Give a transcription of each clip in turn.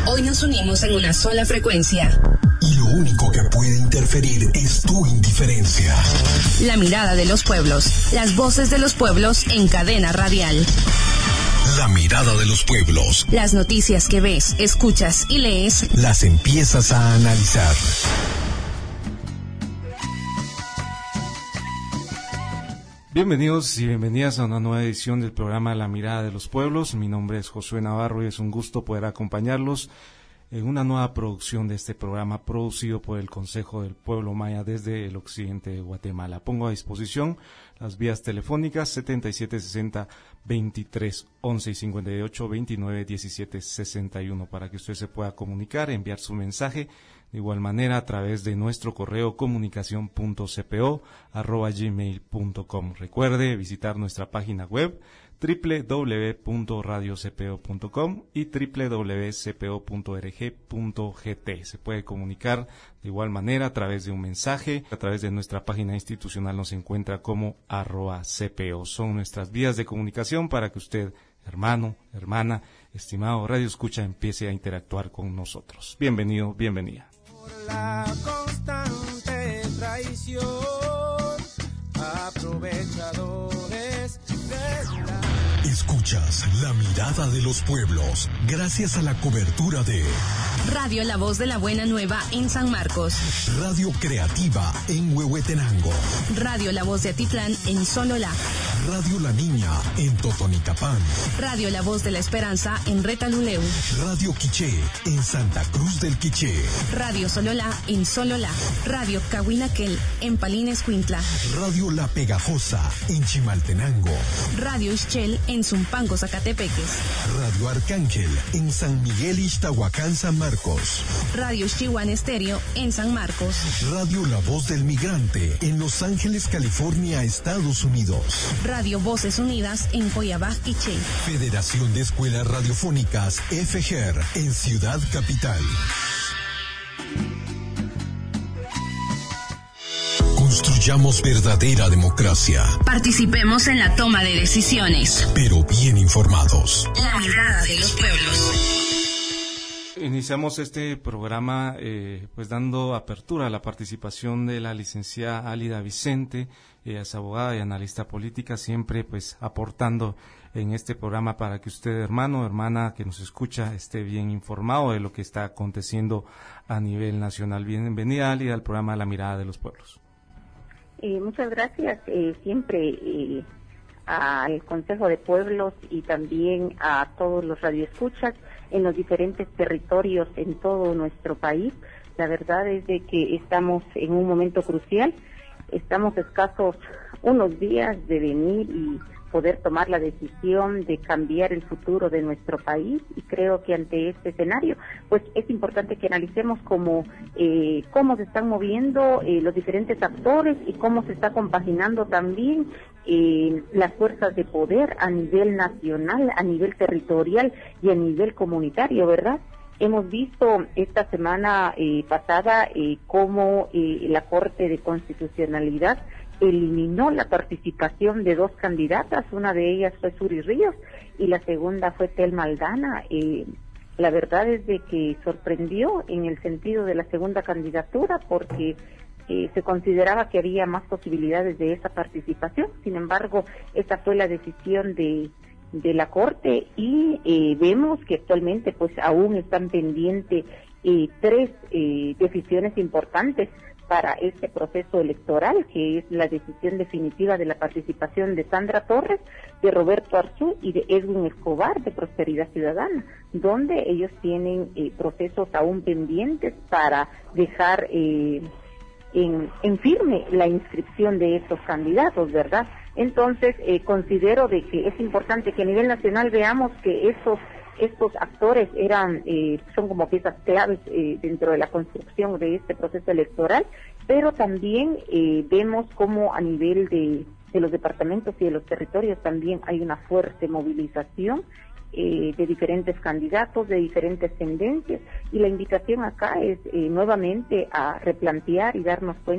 Hoy nos unimos en una sola frecuencia. Y lo único que puede interferir es tu indiferencia. La mirada de los pueblos, las voces de los pueblos en cadena radial. La mirada de los pueblos. Las noticias que ves, escuchas y lees, las empiezas a analizar. Bienvenidos y bienvenidas a una nueva edición del programa La Mirada de los Pueblos. Mi nombre es Josué Navarro y es un gusto poder acompañarlos en una nueva producción de este programa producido por el Consejo del Pueblo Maya desde el occidente de Guatemala. Pongo a disposición las vías telefónicas 7760-2311 y 58-29-17-61 para que usted se pueda comunicar, enviar su mensaje de igual manera a través de nuestro correo comunicacion.cpo@gmail.com. Recuerde visitar nuestra página web www.radiocpo.com y www.cpo.org.gt. Se puede comunicar de igual manera a través de un mensaje, a través de nuestra página institucional nos encuentra como @cpo. Son nuestras vías de comunicación para que usted, hermano, hermana, estimado radio escucha, empiece a interactuar con nosotros. Bienvenido, bienvenida. Por la constante traición, aprovechadores de la... Escuchas La Mirada de los Pueblos, gracias a la cobertura de Radio La Voz de la Buena Nueva en San Marcos, Radio Creativa en Huehuetenango, Radio La Voz de Atitlán en Sololá, Radio La Niña en Totonicapán, Radio La Voz de la Esperanza en Retaluleu, Radio Quiché en Santa Cruz del Quiché, Radio Sololá en Sololá, Radio Cahuinaquel en Palín-Escuintla, Radio La Pegajosa en Chimaltenango, Radio Ischel en Zumpango, Zacatepeques, Radio Arcángel en San Miguel Ixtahuacán, San Marcos, Radio Chihuahua Estéreo en San Marcos, Radio La Voz del Migrante en Los Ángeles, California, Estados Unidos, Radio Voces Unidas en Coyabá, Quiché, Federación de Escuelas Radiofónicas FGER en Ciudad Capital. Construyamos verdadera democracia. Participemos en la toma de decisiones, pero bien informados. La Mirada de los Pueblos. Iniciamos este programa pues dando apertura a la participación de la licenciada Álida Vicente, es abogada y analista política, siempre pues aportando en este programa para que usted, hermano, hermana que nos escucha, esté bien informado de lo que está aconteciendo a nivel nacional. Bienvenida, Álida, al programa La Mirada de los Pueblos. Muchas gracias, siempre al Consejo de Pueblos y también a todos los radioescuchas en los diferentes territorios en todo nuestro país. La verdad es de que estamos en un momento crucial, estamos escasos unos días de venir y poder tomar la decisión de cambiar el futuro de nuestro país, y creo que ante este escenario pues es importante que analicemos cómo se están moviendo los diferentes actores y cómo se está compaginando también las fuerzas de poder a nivel nacional, a nivel territorial y a nivel comunitario, ¿verdad? Hemos visto esta semana pasada cómo la Corte de Constitucionalidad eliminó la participación de dos candidatas, una de ellas fue Suri Ríos y la segunda fue Telma Aldana. La verdad es de que sorprendió en el sentido de la segunda candidatura porque se consideraba que había más posibilidades de esa participación. Sin embargo, esa fue la decisión de la Corte y vemos que actualmente pues aún están pendientes tres decisiones importantes para este proceso electoral, que es la decisión definitiva de la participación de Sandra Torres, de Roberto Arzú y de Edwin Escobar de Prosperidad Ciudadana, donde ellos tienen procesos aún pendientes para dejar en firme la inscripción de estos candidatos, ¿verdad? Entonces, considero de que es importante que a nivel nacional veamos que estos actores son como piezas claves dentro de la construcción de este proceso electoral, pero también vemos como a nivel de los departamentos y de los territorios también hay una fuerte movilización de diferentes candidatos, de diferentes tendencias, y la invitación acá es nuevamente a replantear y darnos cuenta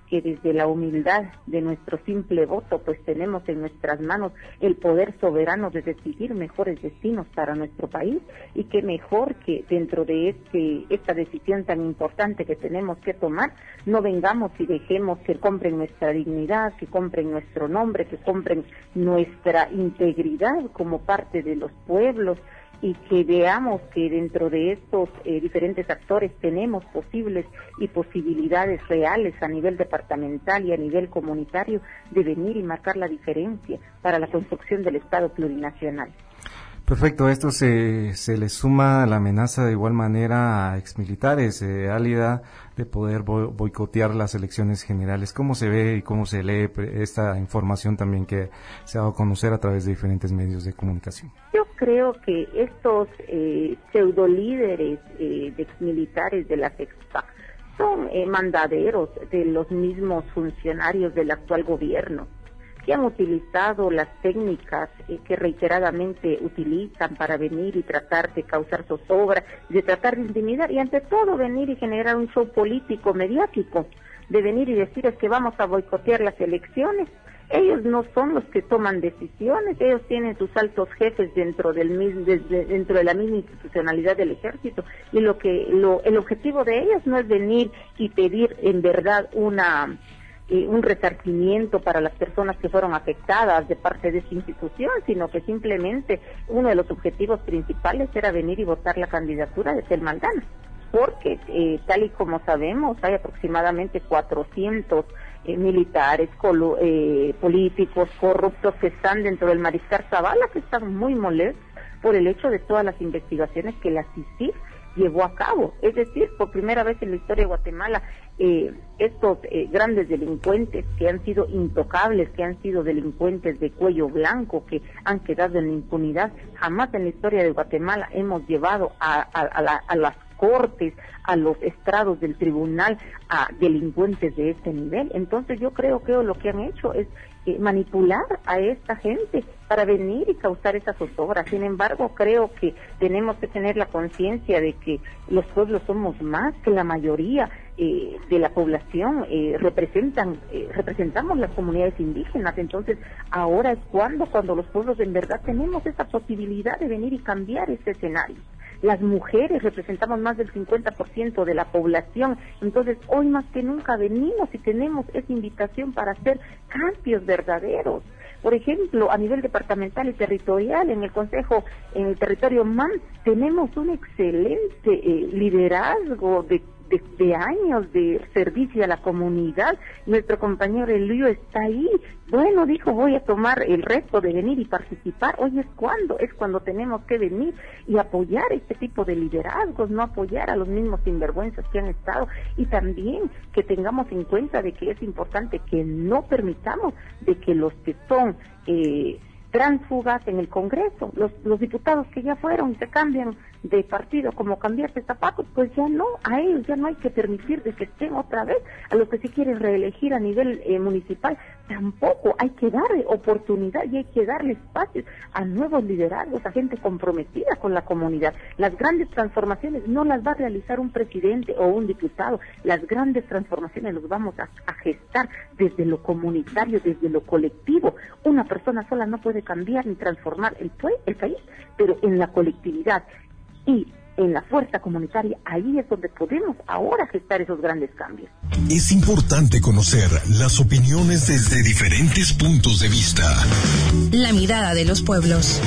que desde la humildad de nuestro simple voto, pues tenemos en nuestras manos el poder soberano de decidir mejores destinos para nuestro país, y qué mejor que dentro de esta decisión tan importante que tenemos que tomar, no vengamos y dejemos que compren nuestra dignidad, que compren nuestro nombre, que compren nuestra integridad como parte de los pueblos, y que veamos que dentro de estos diferentes actores tenemos posibilidades reales a nivel departamental y a nivel comunitario de venir y marcar la diferencia para la construcción del Estado plurinacional. Perfecto, a esto se le suma la amenaza de igual manera a exmilitares, Álida, de poder boicotear las elecciones generales. ¿Cómo se ve y cómo se lee esta información también que se ha dado a conocer a través de diferentes medios de comunicación? Yo creo que estos pseudolíderes de exmilitares de las FARC son mandaderos de los mismos funcionarios del actual gobierno, que han utilizado las técnicas que reiteradamente utilizan para venir y tratar de causar zozobra, de tratar de intimidar, y ante todo venir y generar un show político mediático, de venir y decir es que vamos a boicotear las elecciones. Ellos no son los que toman decisiones, ellos tienen sus altos jefes dentro de la misma institucionalidad del ejército, y el objetivo de ellos no es venir y pedir en verdad un resarcimiento para las personas que fueron afectadas de parte de esta institución, sino que simplemente uno de los objetivos principales era venir y votar la candidatura de Tel Maldana, porque tal y como sabemos hay aproximadamente 400 militares, políticos corruptos que están dentro del Mariscal Zavala, que están muy molestos por el hecho de todas las investigaciones que la CICIG llevó a cabo. Es decir, por primera vez en la historia de Guatemala, estos grandes delincuentes que han sido intocables, que han sido delincuentes de cuello blanco, que han quedado en la impunidad, jamás en la historia de Guatemala hemos llevado a las cortes, a los estrados del tribunal, a delincuentes de este nivel. Entonces yo creo que lo que han hecho es manipular a esta gente para venir y causar esas zozobras. Sin embargo, creo que tenemos que tener la conciencia de que los pueblos somos más que la mayoría de la población, representamos las comunidades indígenas. Entonces ahora es cuando los pueblos en verdad tenemos esa posibilidad de venir y cambiar ese escenario. Las mujeres representamos más del 50% de la población, entonces hoy más que nunca venimos y tenemos esa invitación para hacer cambios verdaderos. Por ejemplo, a nivel departamental y territorial, en el Consejo, en el territorio MAN, tenemos un excelente liderazgo de años de servicio a la comunidad. Nuestro compañero Elío está ahí. Bueno, dijo, voy a tomar el reto de venir y participar. Hoy es cuando tenemos que venir y apoyar este tipo de liderazgos, no apoyar a los mismos sinvergüenzas que han estado, y también que tengamos en cuenta de que es importante que no permitamos de que los que son tránsfugas en el Congreso, los diputados que ya fueron y se cambian de partido como cambiarse zapatos, pues ya no, a ellos ya no hay que permitir de que estén otra vez. A los que se quieren reelegir a nivel municipal, tampoco, hay que darle oportunidad y hay que darle espacio a nuevos liderazgos, a gente comprometida con la comunidad. Las grandes transformaciones no las va a realizar un presidente o un diputado, las grandes transformaciones las vamos a gestar desde lo comunitario, desde lo colectivo. Una persona sola no puede cambiar ni transformar el país, pero en la colectividad y en la fuerza comunitaria, ahí es donde podemos ahora gestar esos grandes cambios. Es importante conocer las opiniones desde diferentes puntos de vista. La mirada de los pueblos.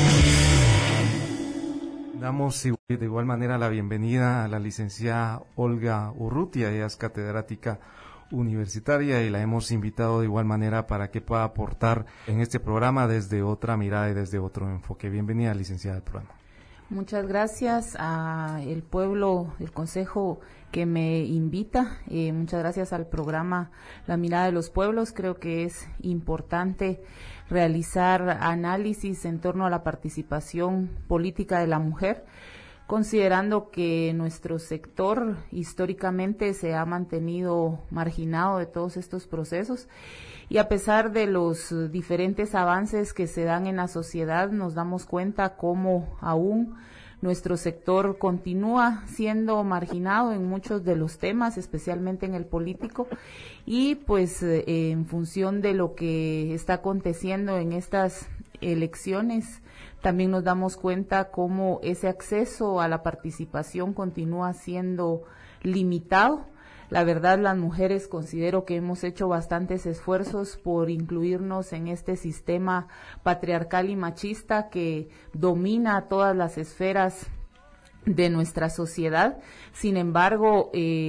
Damos de igual manera la bienvenida a la licenciada Olga Urrutia. Ella es catedrática universitaria y la hemos invitado de igual manera para que pueda aportar en este programa desde otra mirada y desde otro enfoque. Bienvenida, licenciada, al programa. Muchas gracias a el pueblo, el consejo que me invita. Muchas gracias al programa La Mirada de los Pueblos. Creo que es importante realizar análisis en torno a la participación política de la mujer, considerando que nuestro sector históricamente se ha mantenido marginado de todos estos procesos, y a pesar de los diferentes avances que se dan en la sociedad, nos damos cuenta cómo aún nuestro sector continúa siendo marginado en muchos de los temas, especialmente en el político, y pues en función de lo que está aconteciendo en estas elecciones, también nos damos cuenta cómo ese acceso a la participación continúa siendo limitado. La verdad, las mujeres considero que hemos hecho bastantes esfuerzos por incluirnos en este sistema patriarcal y machista que domina todas las esferas de nuestra sociedad. Sin embargo,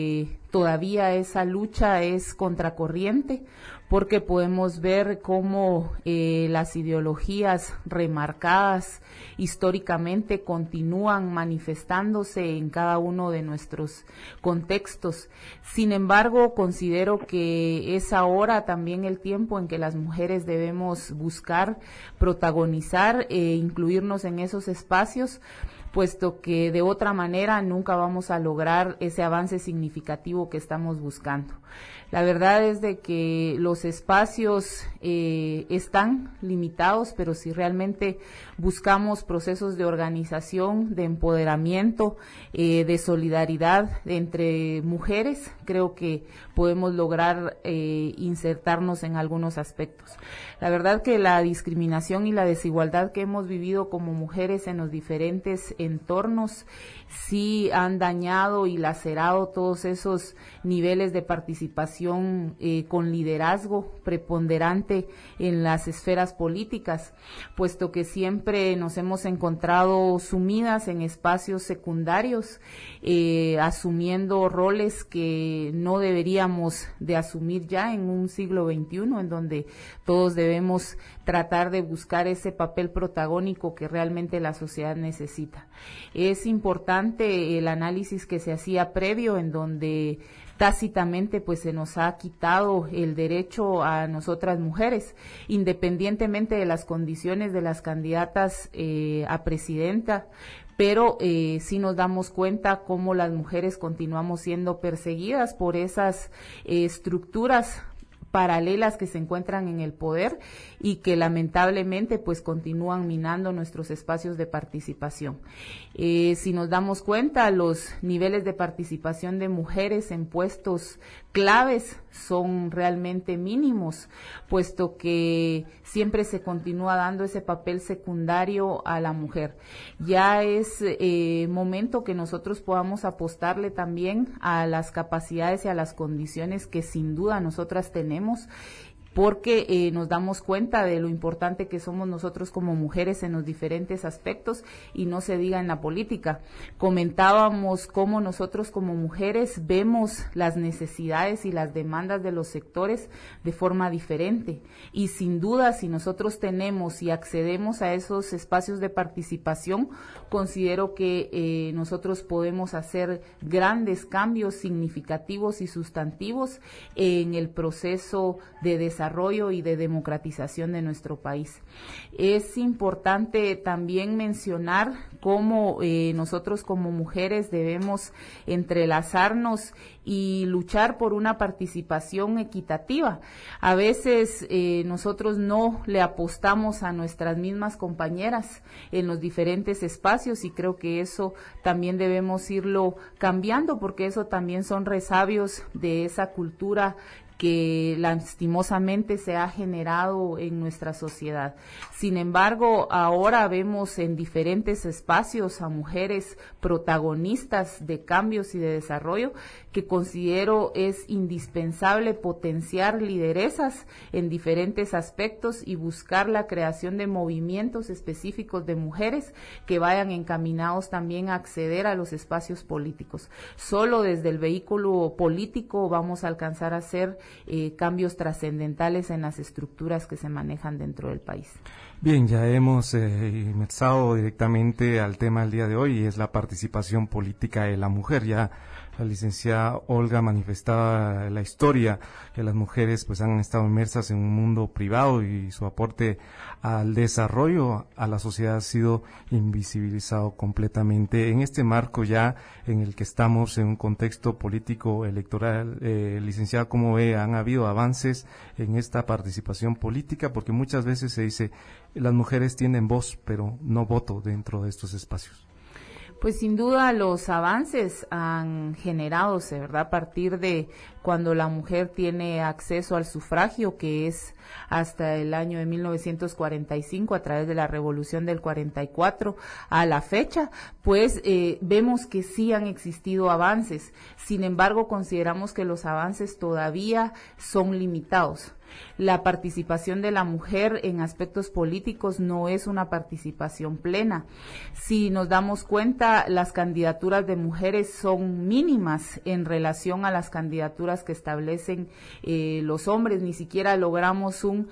todavía esa lucha es contracorriente, porque podemos ver cómo las ideologías remarcadas históricamente continúan manifestándose en cada uno de nuestros contextos. Sin embargo, considero que es ahora también el tiempo en que las mujeres debemos buscar protagonizar e incluirnos en esos espacios, puesto que de otra manera nunca vamos a lograr ese avance significativo que estamos buscando. La verdad es de que los espacios están limitados, pero si realmente buscamos procesos de organización, de empoderamiento, de solidaridad entre mujeres, creo que podemos lograr insertarnos en algunos aspectos. La verdad que la discriminación y la desigualdad que hemos vivido como mujeres en los diferentes entornos sí han dañado y lacerado todos esos niveles de participación con liderazgo preponderante en las esferas políticas, puesto que siempre nos hemos encontrado sumidas en espacios secundarios, asumiendo roles que no deberíamos de asumir ya en un siglo XXI, en donde todos debemos tratar de buscar ese papel protagónico que realmente la sociedad necesita. Es importante el análisis que se hacía previo, en donde tácitamente pues se nos ha quitado el derecho a nosotras mujeres, independientemente de las condiciones de las candidatas a presidenta, pero sí nos damos cuenta cómo las mujeres continuamos siendo perseguidas por esas estructuras paralelas que se encuentran en el poder y que lamentablemente pues continúan minando nuestros espacios de participación. Si nos damos cuenta, los niveles de participación de mujeres en puestos claves son realmente mínimos, puesto que siempre se continúa dando ese papel secundario a la mujer. Ya es momento que nosotros podamos apostarle también a las capacidades y a las condiciones que sin duda nosotras tenemos, porque nos damos cuenta de lo importante que somos nosotros como mujeres en los diferentes aspectos, y no se diga en la política. Comentábamos cómo nosotros como mujeres vemos las necesidades y las demandas de los sectores de forma diferente, y sin duda si nosotros tenemos y accedemos a esos espacios de participación, considero que nosotros podemos hacer grandes cambios significativos y sustantivos en el proceso de desarrollo y de democratización de nuestro país. Es importante también mencionar cómo nosotros como mujeres debemos entrelazarnos y luchar por una participación equitativa. A veces nosotros no le apostamos a nuestras mismas compañeras en los diferentes espacios, y creo que eso también debemos irlo cambiando, porque eso también son resabios de esa cultura que lastimosamente se ha generado en nuestra sociedad. Sin embargo, ahora vemos en diferentes espacios a mujeres protagonistas de cambios y de desarrollo, que considero es indispensable potenciar lideresas en diferentes aspectos y buscar la creación de movimientos específicos de mujeres que vayan encaminados también a acceder a los espacios políticos. Solo desde el vehículo político vamos a alcanzar a hacer cambios trascendentales en las estructuras que se manejan dentro del país. Bien, ya hemos inmersado directamente al tema del día de hoy, y es la participación política de la mujer. Ya la licenciada Olga manifestaba la historia que las mujeres pues han estado inmersas en un mundo privado, y su aporte al desarrollo a la sociedad ha sido invisibilizado completamente. En este marco ya en el que estamos, en un contexto político electoral, licenciada, ¿cómo ve? ¿Han habido avances en esta participación política? Porque muchas veces se dice las mujeres tienen voz, pero no voto dentro de estos espacios. Pues sin duda los avances han generado, ¿verdad? A partir de cuando la mujer tiene acceso al sufragio, que es hasta el año de 1945, a través de la Revolución del 44 a la fecha, pues vemos que sí han existido avances. Sin embargo, consideramos que los avances todavía son limitados. La participación de la mujer en aspectos políticos no es una participación plena. Si nos damos cuenta, las candidaturas de mujeres son mínimas en relación a las candidaturas que establecen los hombres. Ni siquiera logramos un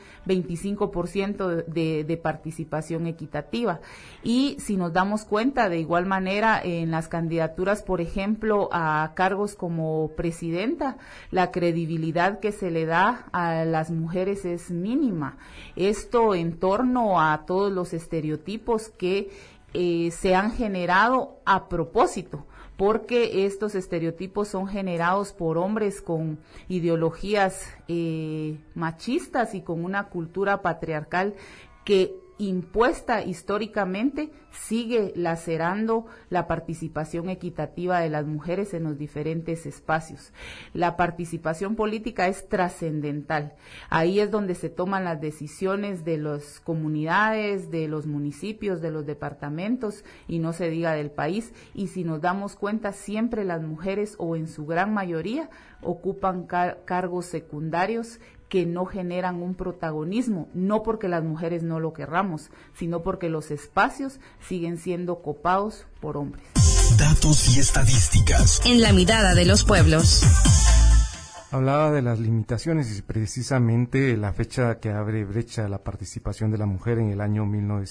25% de participación equitativa. Y si nos damos cuenta, de igual manera, en las candidaturas, por ejemplo, a cargos como presidenta, la credibilidad que se le da a las mujeres es mínima. Esto en torno a todos los estereotipos que se han generado a propósito, porque estos estereotipos son generados por hombres con ideologías machistas y con una cultura patriarcal que impuesta históricamente sigue lacerando la participación equitativa de las mujeres en los diferentes espacios. La participación política es trascendental. Ahí es donde se toman las decisiones de las comunidades, de los municipios, de los departamentos y no se diga del país. Y si nos damos cuenta, siempre las mujeres, o en su gran mayoría, ocupan cargos secundarios que no generan un protagonismo, no porque las mujeres no lo querramos, sino porque los espacios siguen siendo copados por hombres. Datos y estadísticas. En la mirada de los pueblos. Hablaba de las limitaciones y precisamente la fecha que abre brecha a la participación de la mujer en el año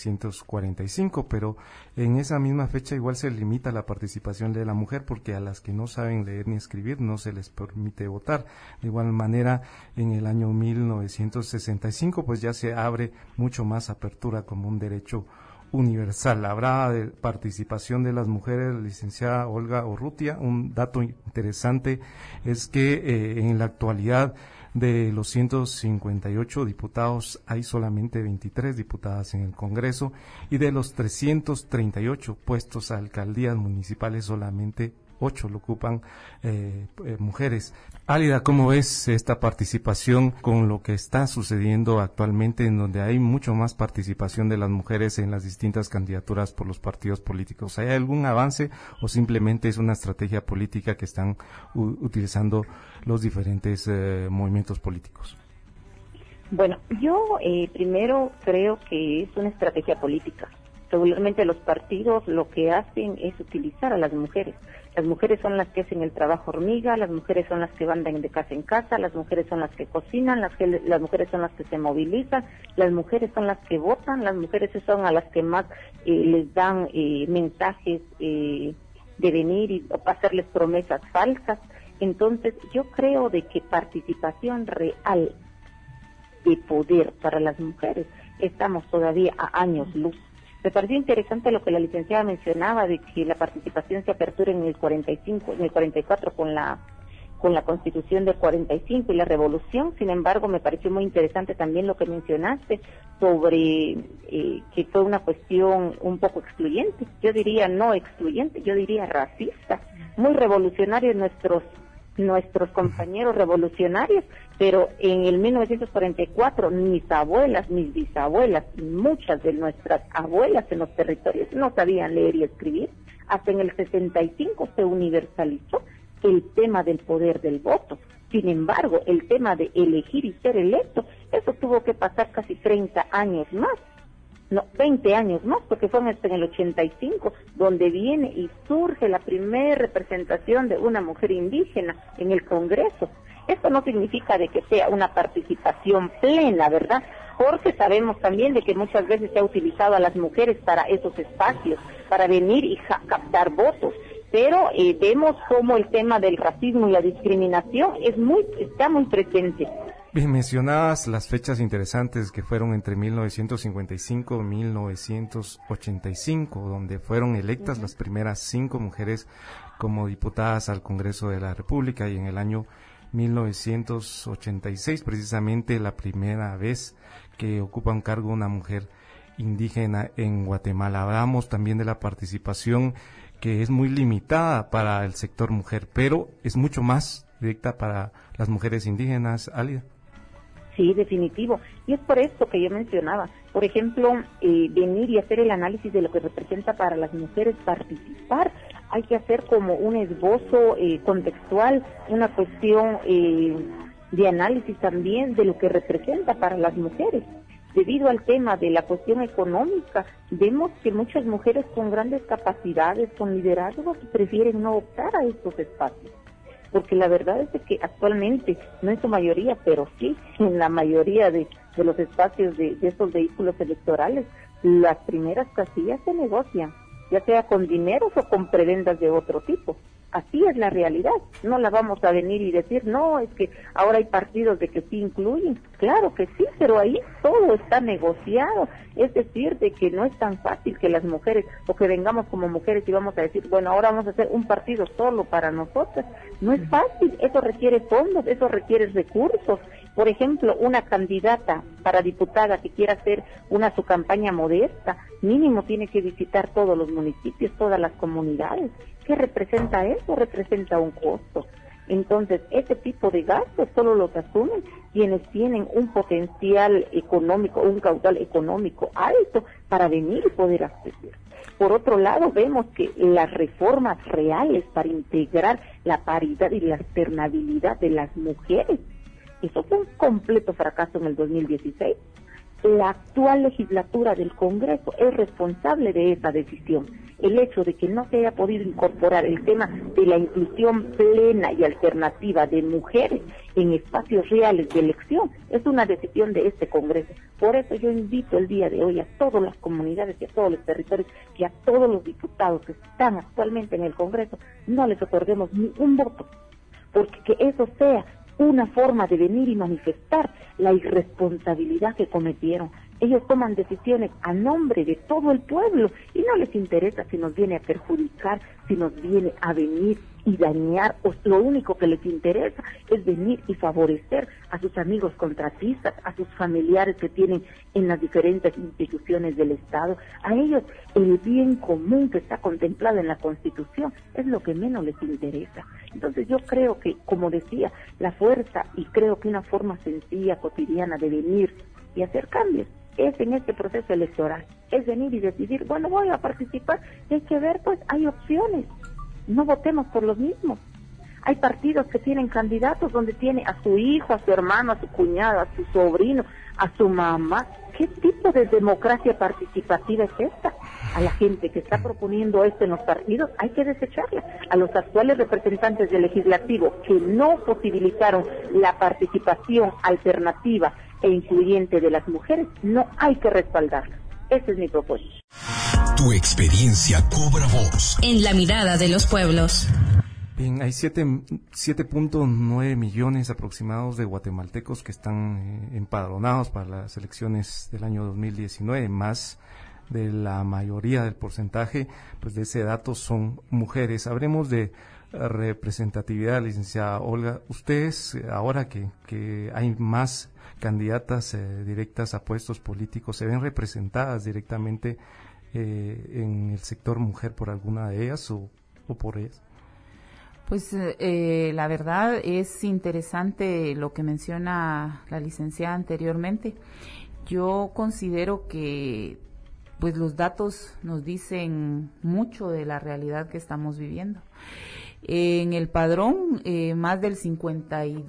1945, pero en esa misma fecha igual se limita la participación de la mujer porque a las que no saben leer ni escribir no se les permite votar. De igual manera, en el año 1965 pues ya se abre mucho más apertura como un derecho universal. Habrá de participación de las mujeres, licenciada Olga Urrutia. Un dato interesante es que en la actualidad de los 158 diputados hay solamente 23 diputadas en el Congreso y de los 338 puestos a alcaldías municipales solamente 8 lo ocupan mujeres. Álida, ¿cómo ves esta participación con lo que está sucediendo actualmente en donde hay mucho más participación de las mujeres en las distintas candidaturas por los partidos políticos? ¿Hay algún avance o simplemente es una estrategia política que están utilizando los diferentes movimientos políticos? Bueno, yo primero creo que es una estrategia política. Regularmente los partidos lo que hacen es utilizar a las mujeres. Las mujeres son las que hacen el trabajo hormiga, las mujeres son las que mandan de casa en casa, las mujeres son las que cocinan, las mujeres son las que se movilizan, las mujeres son las que votan, las mujeres son a las que más les dan mensajes de venir y hacerles promesas falsas. Entonces yo creo de que participación real de poder para las mujeres estamos todavía a años luz. Me pareció interesante lo que la licenciada mencionaba de que la participación se apertura en el 44 con la Constitución del 45 y la Revolución. Sin embargo, me pareció muy interesante también lo que mencionaste sobre que fue una cuestión un poco excluyente. Yo diría no excluyente, yo diría racista. Muy revolucionarios nuestros compañeros revolucionarios, pero en el 1944 mis abuelas, mis bisabuelas y muchas de nuestras abuelas en los territorios no sabían leer y escribir. Hasta en el 65 se universalizó el tema del poder del voto. Sin embargo, el tema de elegir y ser electo, eso tuvo que pasar casi 30 años más. No, 20 años más, porque fue en el 85 donde viene y surge la primera representación de una mujer indígena en el Congreso. Esto no significa de que sea una participación plena, ¿verdad? Porque sabemos también de que muchas veces se ha utilizado a las mujeres para esos espacios, para venir y captar votos. Pero vemos cómo el tema del racismo y la discriminación está muy presente. Bien, mencionabas las fechas interesantes que fueron entre 1955 y 1985, donde fueron electas las primeras 5 mujeres como diputadas al Congreso de la República, y en el año 1986, precisamente la primera vez que ocupa un cargo una mujer indígena en Guatemala. Hablamos también de la participación que es muy limitada para el sector mujer, pero es mucho más directa para las mujeres indígenas, Álida. Sí, definitivo. Y es por esto que yo mencionaba. Por ejemplo, venir y hacer el análisis de lo que representa para las mujeres participar. Hay que hacer como un esbozo contextual, una cuestión de análisis también de lo que representa para las mujeres. Debido al tema de la cuestión económica, vemos que muchas mujeres con grandes capacidades, con liderazgo, prefieren no optar a estos espacios. Porque la verdad es que actualmente, no en su mayoría, pero sí en la mayoría de los espacios de estos vehículos electorales, las primeras casillas se negocian, ya sea con dineros o con prebendas de otro tipo. Así es la realidad. No la vamos a venir y decir, no, es que ahora hay partidos de que sí incluyen. Claro que sí, pero ahí todo está negociado. Es decir, de que no es tan fácil que las mujeres, o que vengamos como mujeres y vamos a decir, bueno, ahora vamos a hacer un partido solo para nosotras. No es fácil, eso requiere fondos, eso requiere recursos. Por ejemplo, una candidata para diputada que quiera hacer su campaña modesta, mínimo tiene que visitar todos los municipios, todas las comunidades. ¿Qué representa eso? Representa un costo. Entonces, ese tipo de gastos solo los asumen quienes tienen un potencial económico, un caudal económico alto para venir y poder acceder. Por otro lado, vemos que las reformas reales para integrar la paridad y la alternabilidad de las mujeres, eso fue un completo fracaso en el 2016. La actual legislatura del Congreso es responsable de esa decisión. El hecho de que no se haya podido incorporar el tema de la inclusión plena y alternativa de mujeres en espacios reales de elección es una decisión de este Congreso. Por eso yo invito el día de hoy a todas las comunidades y a todos los territorios y a todos los diputados que están actualmente en el Congreso, no les otorguemos ni un voto, porque que eso sea una forma de venir y manifestar la irresponsabilidad que cometieron. Ellos toman decisiones a nombre de todo el pueblo y no les interesa si nos viene a perjudicar, si nos viene a venir y dañar. Lo único que les interesa es venir y favorecer a sus amigos contratistas, a sus familiares que tienen en las diferentes instituciones del Estado. A ellos el bien común que está contemplado en la Constitución es lo que menos les interesa. Entonces yo creo que, como decía, la fuerza, y creo que una forma sencilla, cotidiana de venir y hacer cambios es en este proceso electoral, es venir y decidir, bueno, voy a participar, y hay que ver, pues hay opciones, no votemos por los mismos. Hay partidos que tienen candidatos donde tiene a su hijo, a su hermano, a su cuñado, a su sobrino, a su mamá. ¿Qué tipo de democracia participativa es esta? A la gente que está proponiendo esto en los partidos hay que desecharla. A los actuales representantes del legislativo que no posibilitaron la participación alternativa e incluyente de las mujeres, no hay que respaldarla. Ese es mi propósito. Tu experiencia cobra voz en la mirada de los pueblos. Bien, hay 7.9 millones aproximados de guatemaltecos que están empadronados para las elecciones del año 2019, más de la mayoría del porcentaje, pues de ese dato son mujeres. Hablemos de representatividad, licenciada Olga. Ustedes, ahora que hay más candidatas directas a puestos políticos, ¿se ven representadas directamente en el sector mujer por alguna de ellas o por ellas? Pues la verdad es interesante lo que menciona la licenciada anteriormente. Yo considero que pues los datos nos dicen mucho de la realidad que estamos viviendo. En el padrón, más del 52%,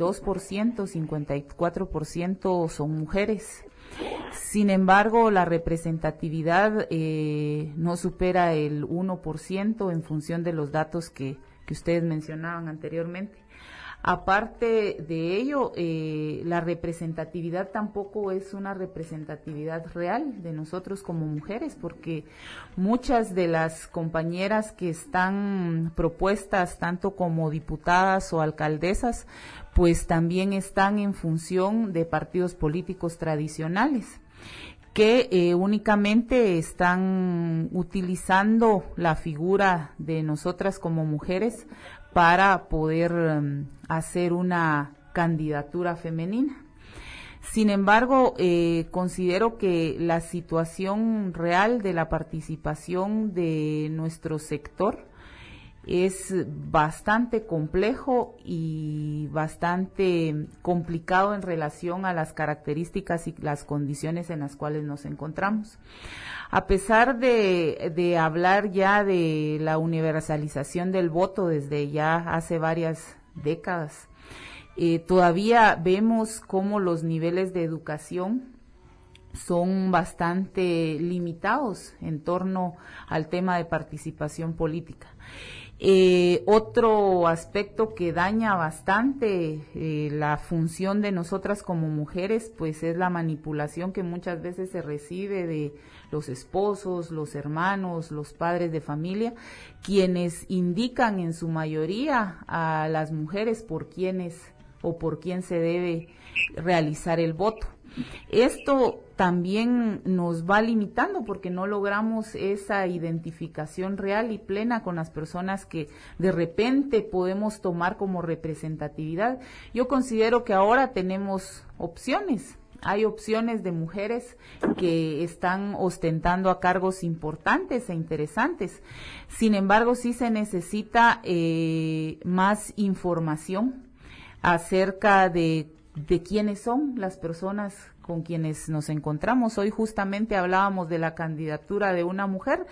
54% son mujeres. Sin embargo, la representatividad no supera el 1% en función de los datos que ustedes mencionaban anteriormente. Aparte de ello, la representatividad tampoco es una representatividad real de nosotros como mujeres, porque muchas de las compañeras que están propuestas tanto como diputadas o alcaldesas, pues también están en función de partidos políticos tradicionales, que únicamente están utilizando la figura de nosotras como mujeres para poder hacer una candidatura femenina. Sin embargo, considero que la situación real de la participación de nuestro sector es bastante complejo y bastante complicado en relación a las características y las condiciones en las cuales nos encontramos. A pesar de hablar ya de la universalización del voto desde ya hace varias décadas, todavía vemos cómo los niveles de educación son bastante limitados en torno al tema de participación política. Otro aspecto que daña bastante la función de nosotras como mujeres, pues es la manipulación que muchas veces se recibe de los esposos, los hermanos, los padres de familia, quienes indican en su mayoría a las mujeres por quiénes o por quién se debe realizar el voto. Esto también nos va limitando porque no logramos esa identificación real y plena con las personas que de repente podemos tomar como representatividad. Yo considero que ahora tenemos opciones. Hay opciones de mujeres que están ostentando a cargos importantes e interesantes. Sin embargo, sí se necesita más información acerca de quiénes son las personas con quienes nos encontramos. Hoy justamente hablábamos de la candidatura de una mujer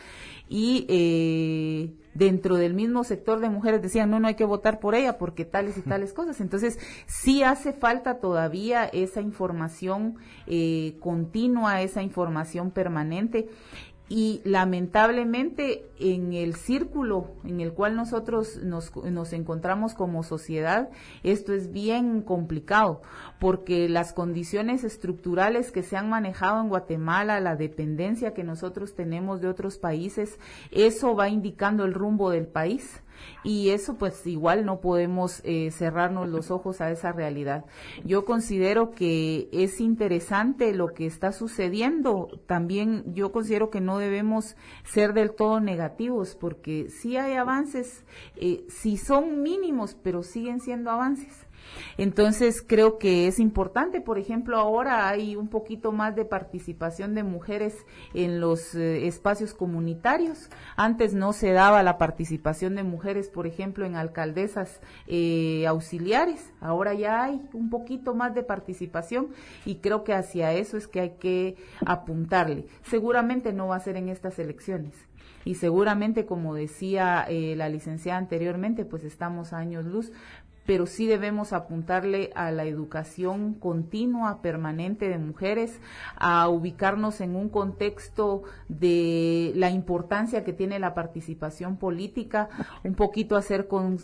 y dentro del mismo sector de mujeres decían, no hay que votar por ella porque tales y tales cosas. Entonces, sí hace falta todavía esa información continua, esa información permanente. Y lamentablemente en el círculo en el cual nosotros nos encontramos como sociedad, esto es bien complicado, porque las condiciones estructurales que se han manejado en Guatemala, la dependencia que nosotros tenemos de otros países, eso va indicando el rumbo del país. Y eso pues igual no podemos cerrarnos los ojos a esa realidad. Yo considero que es interesante lo que está sucediendo. También yo considero que no debemos ser del todo negativos, porque sí hay avances, sí son mínimos, pero siguen siendo avances. Entonces creo que es importante, por ejemplo, ahora hay un poquito más de participación de mujeres en los espacios comunitarios. Antes no se daba la participación de mujeres, por ejemplo, en alcaldesas auxiliares. Ahora ya hay un poquito más de participación y creo que hacia eso es que hay que apuntarle. Seguramente no va a ser en estas elecciones. Y seguramente, como decía la licenciada anteriormente, pues estamos a años luz, pero sí debemos apuntarle a la educación continua, permanente de mujeres, a ubicarnos en un contexto de la importancia que tiene la participación política, un poquito hacer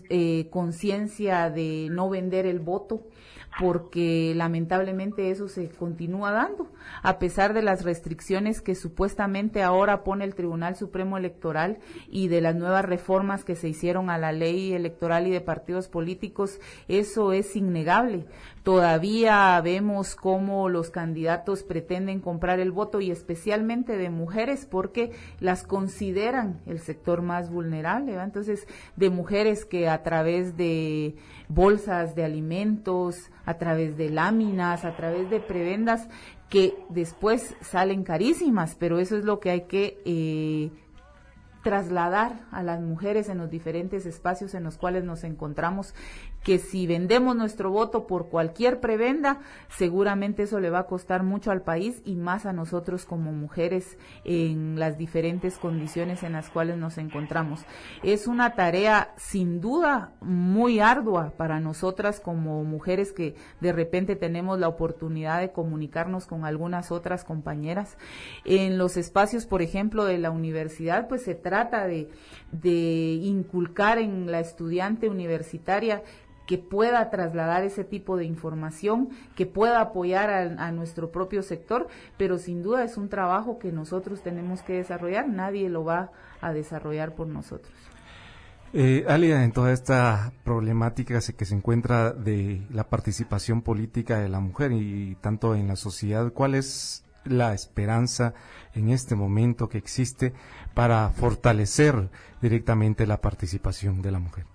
conciencia de no vender el voto, porque lamentablemente eso se continúa dando, a pesar de las restricciones que supuestamente ahora pone el Tribunal Supremo Electoral y de las nuevas reformas que se hicieron a la ley electoral y de partidos políticos. Eso es innegable. Todavía vemos cómo los candidatos pretenden comprar el voto, y especialmente de mujeres, porque las consideran el sector más vulnerable, ¿verdad? Entonces, de mujeres que a través de bolsas de alimentos, a través de láminas, a través de prebendas, que después salen carísimas, pero eso es lo que hay que trasladar a las mujeres en los diferentes espacios en los cuales nos encontramos, que si vendemos nuestro voto por cualquier prebenda, seguramente eso le va a costar mucho al país y más a nosotros como mujeres en las diferentes condiciones en las cuales nos encontramos. Es una tarea sin duda muy ardua para nosotras como mujeres que de repente tenemos la oportunidad de comunicarnos con algunas otras compañeras. En los espacios, por ejemplo, de la universidad, pues se trata de inculcar en la estudiante universitaria que pueda trasladar ese tipo de información, que pueda apoyar a nuestro propio sector, pero sin duda es un trabajo que nosotros tenemos que desarrollar, nadie lo va a desarrollar por nosotros. Álida, en toda esta problemática que se encuentra de la participación política de la mujer y tanto en la sociedad, ¿cuál es la esperanza en este momento que existe para fortalecer directamente la participación de la mujer?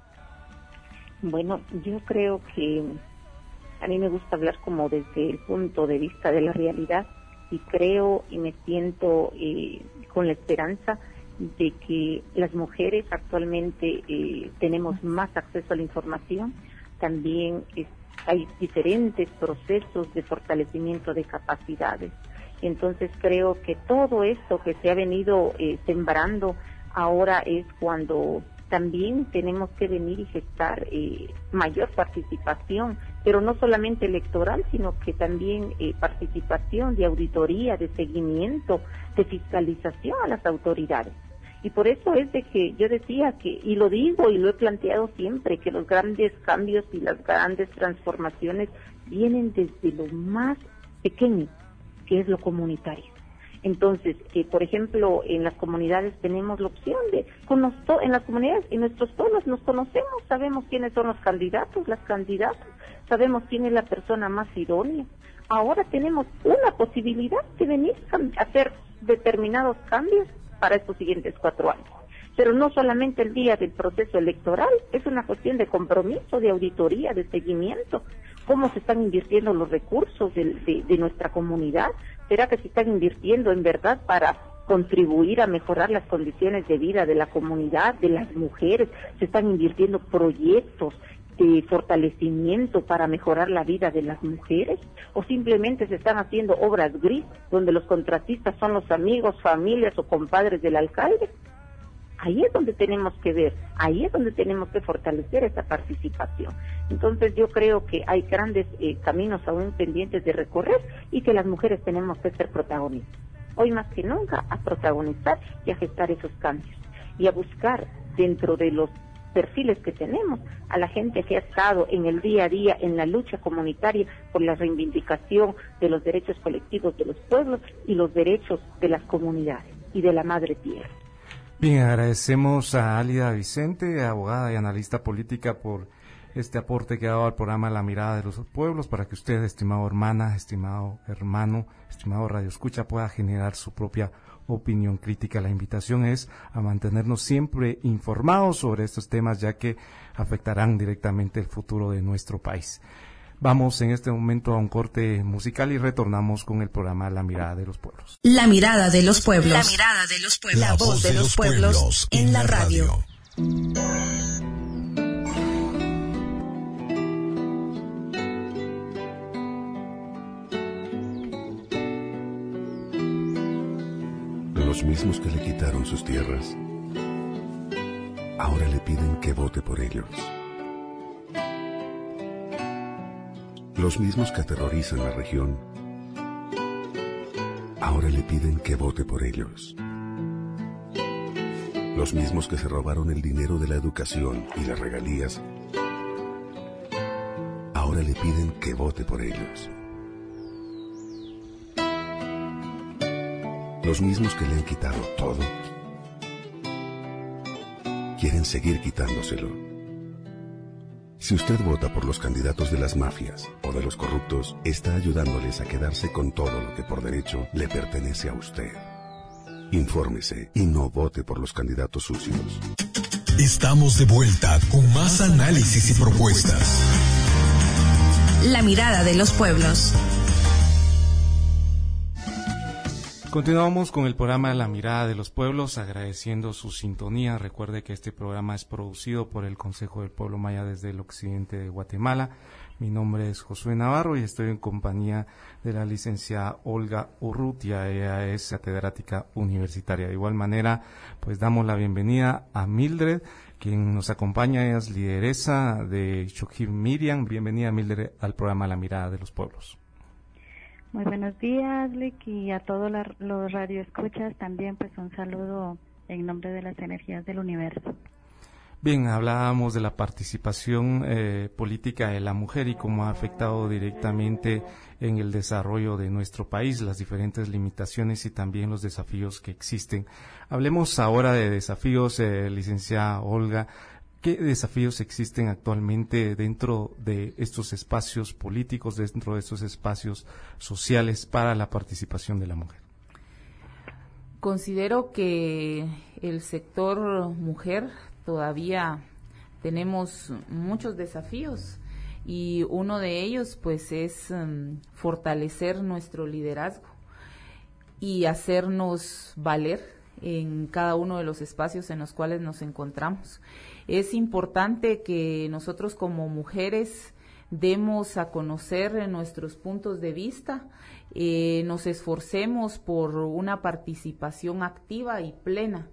Bueno, yo creo que a mí me gusta hablar como desde el punto de vista de la realidad, y creo y me siento con la esperanza de que las mujeres actualmente tenemos más acceso a la información, también hay diferentes procesos de fortalecimiento de capacidades. Entonces creo que todo esto que se ha venido sembrando ahora es cuando también tenemos que venir y gestar mayor participación, pero no solamente electoral, sino que también participación de auditoría, de seguimiento, de fiscalización a las autoridades. Y por eso es de que yo decía que, y lo digo y lo he planteado siempre, que los grandes cambios y las grandes transformaciones vienen desde lo más pequeño, que es lo comunitario. Entonces, por ejemplo, en las comunidades tenemos la opción de, en las comunidades, en nuestros pueblos nos conocemos, sabemos quiénes son los candidatos, las candidatas, sabemos quién es la persona más idónea. Ahora tenemos una posibilidad de venir a hacer determinados cambios para estos siguientes 4 años. Pero no solamente el día del proceso electoral, es una cuestión de compromiso, de auditoría, de seguimiento. ¿Cómo se están invirtiendo los recursos de nuestra comunidad? ¿Será que se están invirtiendo en verdad para contribuir a mejorar las condiciones de vida de la comunidad, de las mujeres? ¿Se están invirtiendo proyectos de fortalecimiento para mejorar la vida de las mujeres? ¿O simplemente se están haciendo obras gris, donde los contratistas son los amigos, familias o compadres del alcalde? Ahí es donde tenemos que ver, ahí es donde tenemos que fortalecer esa participación. Entonces yo creo que hay grandes caminos aún pendientes de recorrer y que las mujeres tenemos que ser protagonistas. Hoy más que nunca a protagonizar y a gestar esos cambios y a buscar dentro de los perfiles que tenemos a la gente que ha estado en el día a día en la lucha comunitaria por la reivindicación de los derechos colectivos de los pueblos y los derechos de las comunidades y de la madre tierra. Bien, agradecemos a Álida Vicente, abogada y analista política, por este aporte que ha dado al programa La Mirada de los Pueblos, para que usted, estimado hermana, estimado hermano, estimado radioescucha, pueda generar su propia opinión crítica. La invitación es a mantenernos siempre informados sobre estos temas, ya que afectarán directamente el futuro de nuestro país. Vamos en este momento a un corte musical y retornamos con el programa La Mirada de los Pueblos. La Mirada de los Pueblos. La Mirada de los Pueblos. La voz de los pueblos en la radio. Los mismos que le quitaron sus tierras, ahora le piden que vote por ellos. Los mismos que aterrorizan la región, ahora le piden que vote por ellos. Los mismos que se robaron el dinero de la educación y las regalías, ahora le piden que vote por ellos. Los mismos que le han quitado todo, quieren seguir quitándoselo. Si usted vota por los candidatos de las mafias o de los corruptos, está ayudándoles a quedarse con todo lo que por derecho le pertenece a usted. Infórmese y no vote por los candidatos sucios. Estamos de vuelta con más análisis y propuestas. La Mirada de los Pueblos. Continuamos con el programa La Mirada de los Pueblos, agradeciendo su sintonía. Recuerde que este programa es producido por el Consejo del Pueblo Maya desde el occidente de Guatemala. Mi nombre es Josué Navarro y estoy en compañía de la licenciada Olga Urrutia. Ella es catedrática universitaria. De igual manera, pues damos la bienvenida a Mildred, quien nos acompaña. Ella es lideresa de Shokib Miriam. Bienvenida, Mildred, al programa La Mirada de los Pueblos. Muy buenos días, Lick, y a todos los radioescuchas también, pues un saludo en nombre de las energías del universo. Bien, hablábamos de la participación política de la mujer y cómo ha afectado directamente en el desarrollo de nuestro país, las diferentes limitaciones y también los desafíos que existen. Hablemos ahora de desafíos, licenciada Olga. ¿Qué desafíos existen actualmente dentro de estos espacios políticos, dentro de estos espacios sociales para la participación de la mujer? Considero que el sector mujer todavía tenemos muchos desafíos y uno de ellos pues es fortalecer nuestro liderazgo y hacernos valer en cada uno de los espacios en los cuales nos encontramos. Es importante que nosotros como mujeres demos a conocer nuestros puntos de vista, nos esforcemos por una participación activa y plena.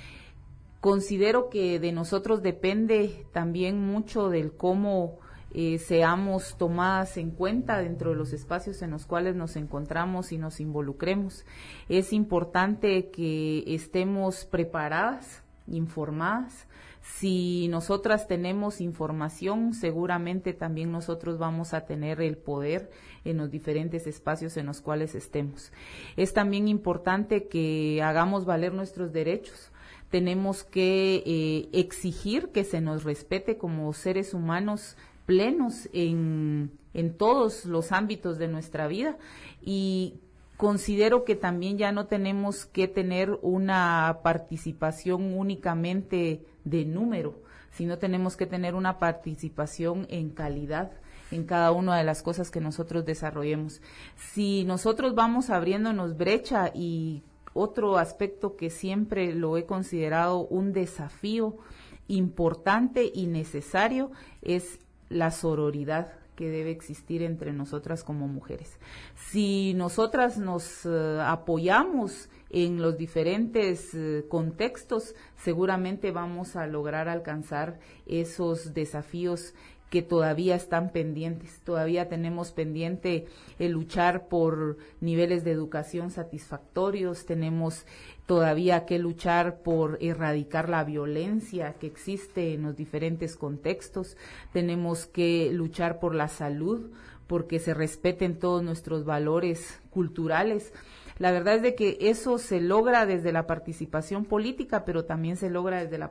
Considero que de nosotros depende también mucho del cómo seamos tomadas en cuenta dentro de los espacios en los cuales nos encontramos y nos involucremos. Es importante que estemos preparadas, informadas. Si nosotras tenemos información, seguramente también nosotros vamos a tener el poder en los diferentes espacios en los cuales estemos. Es también importante que hagamos valer nuestros derechos. Tenemos que exigir que se nos respete como seres humanos plenos en todos los ámbitos de nuestra vida, y considero que también ya no tenemos que tener una participación únicamente de número, sino tenemos que tener una participación en calidad en cada una de las cosas que nosotros desarrollemos. Si nosotros vamos abriéndonos brecha, y otro aspecto que siempre lo he considerado un desafío importante y necesario es la sororidad que debe existir entre nosotras como mujeres. Si nosotras nos apoyamos en los diferentes contextos, seguramente vamos a lograr alcanzar esos desafíos que todavía están pendientes. Todavía tenemos pendiente el luchar por niveles de educación satisfactorios, tenemos todavía que luchar por erradicar la violencia que existe en los diferentes contextos, tenemos que luchar por la salud, porque se respeten todos nuestros valores culturales. La verdad es de que eso se logra desde la participación política, pero también se logra desde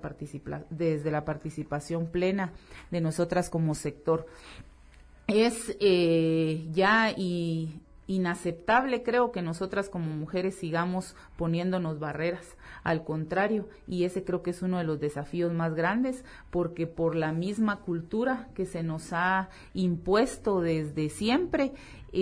la participación plena de nosotras como sector. Es ya inaceptable, creo, que nosotras como mujeres sigamos poniéndonos barreras. Al contrario, y ese creo que es uno de los desafíos más grandes, porque por la misma cultura que se nos ha impuesto desde siempre,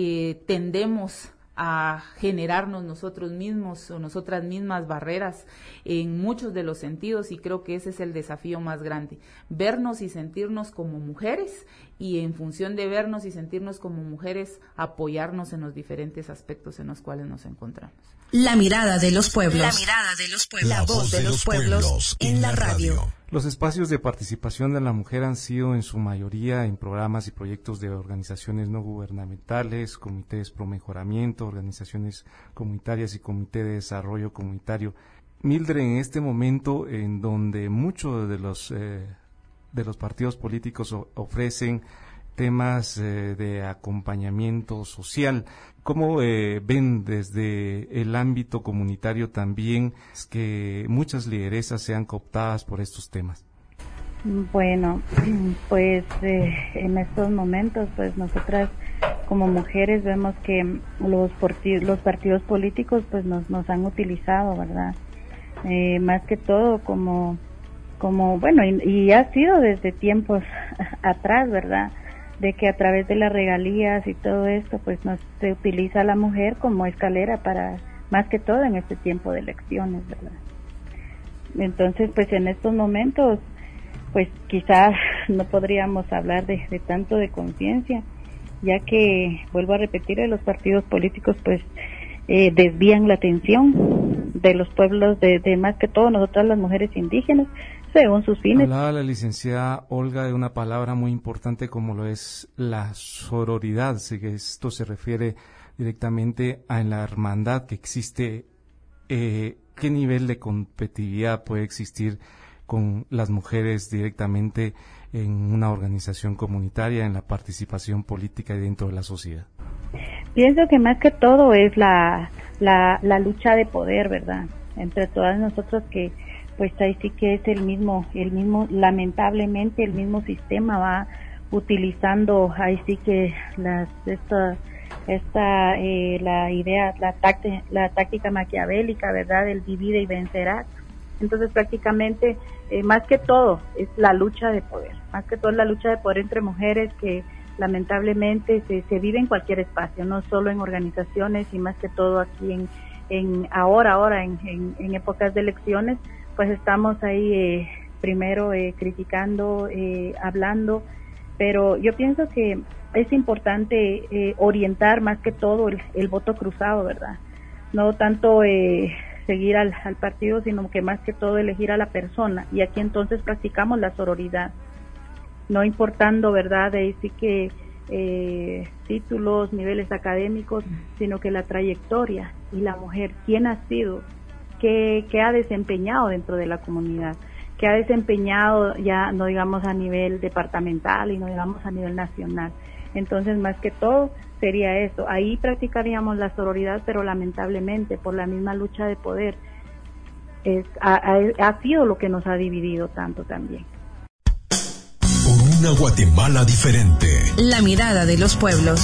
tendemos a generarnos nosotros mismos o nosotras mismas barreras en muchos de los sentidos, y creo que ese es el desafío más grande, vernos y sentirnos como mujeres, y en función de vernos y sentirnos como mujeres, apoyarnos en los diferentes aspectos en los cuales nos encontramos. La mirada de los pueblos. La mirada de los pueblos. La voz de los pueblos en la radio. Los espacios de participación de la mujer han sido en su mayoría en programas y proyectos de organizaciones no gubernamentales, comités pro mejoramiento, organizaciones comunitarias y comité de desarrollo comunitario. Mildred, en este momento en donde muchos de los partidos políticos ofrecen temas de acompañamiento social, ¿cómo ven desde el ámbito comunitario también que muchas lideresas sean cooptadas por estos temas? Bueno, pues en estos momentos, pues nosotras como mujeres vemos que los partidos políticos pues nos han utilizado, ¿verdad? Más que todo como bueno, y ha sido desde tiempos atrás, ¿verdad?, de que a través de las regalías y todo esto pues se utiliza a la mujer como escalera para, más que todo en este tiempo de elecciones, ¿verdad? Entonces pues en estos momentos pues quizás no podríamos hablar de tanto de conciencia, ya que, vuelvo a repetir, los partidos políticos pues desvían la atención de los pueblos, de más que todo nosotras las mujeres indígenas, según sus fines. Hablaba la licenciada Olga de una palabra muy importante como lo es la sororidad, que esto se refiere directamente a la hermandad que existe. ¿Qué nivel de competitividad puede existir con las mujeres directamente en una organización comunitaria, en la participación política y dentro de la sociedad? Pienso que más que todo es la lucha de poder, ¿verdad?, entre todas nosotras, que pues ahí sí que es el mismo, lamentablemente el mismo sistema va utilizando ahí sí que la idea, la táctica maquiavélica, ¿verdad?, del divide y vencerás. Entonces prácticamente más que todo es la lucha de poder, entre mujeres, que lamentablemente se vive en cualquier espacio, no solo en organizaciones, y más que todo aquí ahora en épocas de elecciones, pues estamos ahí primero criticando, hablando, pero yo pienso que es importante orientar más que todo el voto cruzado, ¿verdad? No tanto seguir al partido, sino que más que todo elegir a la persona, y aquí entonces practicamos la sororidad, no importando, ¿verdad?, de sí que títulos, niveles académicos, sino que la trayectoria y la mujer, quién ha sido, qué ha desempeñado dentro de la comunidad, qué ha desempeñado ya no digamos a nivel departamental y no digamos a nivel nacional. Entonces, más que todo sería eso, ahí practicaríamos la sororidad, pero lamentablemente por la misma lucha de poder ha sido lo que nos ha dividido tanto también. Una Guatemala diferente. La mirada de los pueblos.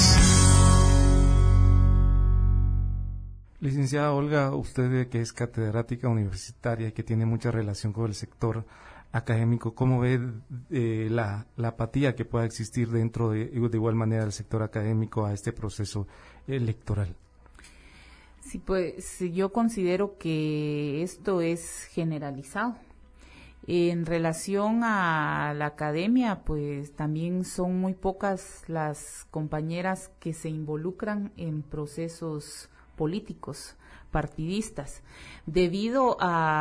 Licenciada Olga, usted que es catedrática universitaria y que tiene mucha relación con el sector académico, ¿cómo ve la apatía que pueda existir dentro de igual manera del sector académico a este proceso electoral? Sí, pues yo considero que esto es generalizado. En relación a la academia, pues también son muy pocas las compañeras que se involucran en procesos políticos, partidistas, debido